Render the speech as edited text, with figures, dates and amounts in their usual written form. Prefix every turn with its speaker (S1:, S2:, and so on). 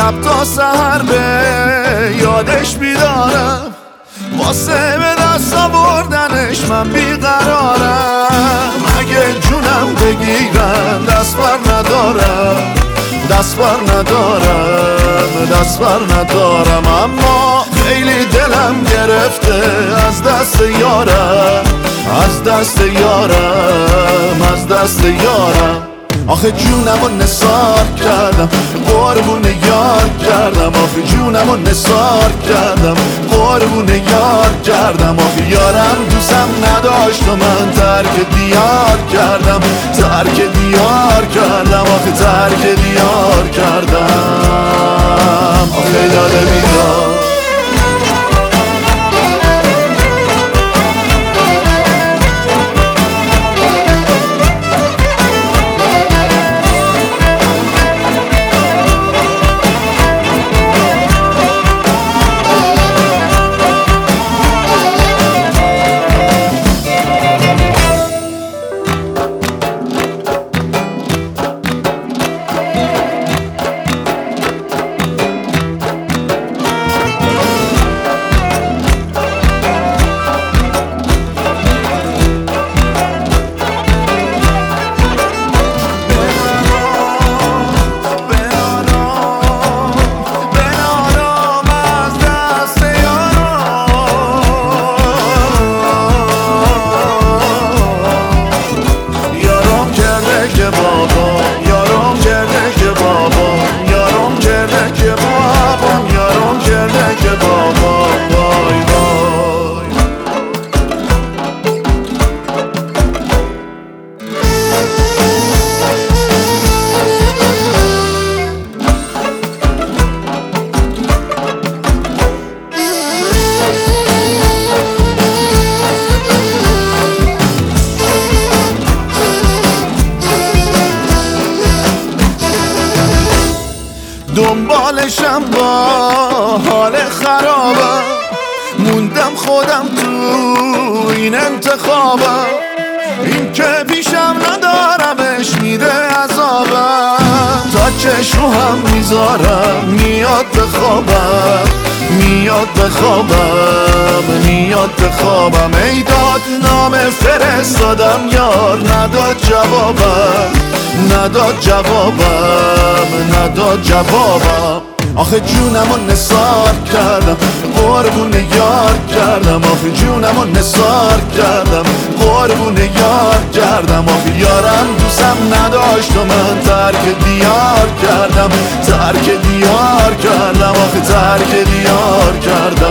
S1: شب تا سحر به یادش بیدارم، واسه به دست آوردنش من بیقرارم. اگه جونم بگیرن دست بر ندارم، دست بر ندارم، دست بر ندارم. اما خیلی دلم گرفته از دست یارم، از دست یارم، از دست یارم. آخه جونمو نثار کردم، قربون یار کردم. آخه جونمو نثار کردم، قربون یار کردم. آخه یارم دوستم نداشت و من ترک دیار کردم، ترک دیار کردم. آخه ترک دیار کردم. آخه داده بیدار دنبالشم با حال خرابم، موندم خودم تو این انتخابم. این که پیشم ندارمش میده عذابم، تا چشم هم میذارم میاد بخوابم، میاد بخوابم، میاد بخوابم. ای داد نام فرستادم یار نداد جوابم، نداد جوابم، نداد جوابم. آخه جونمو نثار کردم، قربون یار کردم. آخه جونمو نثار کردم، قربون یار کردم. آخه یارم دوستم نداشت و من ترک دیار کردم، ترک دیار کردم. آخه ترک دیار کردم.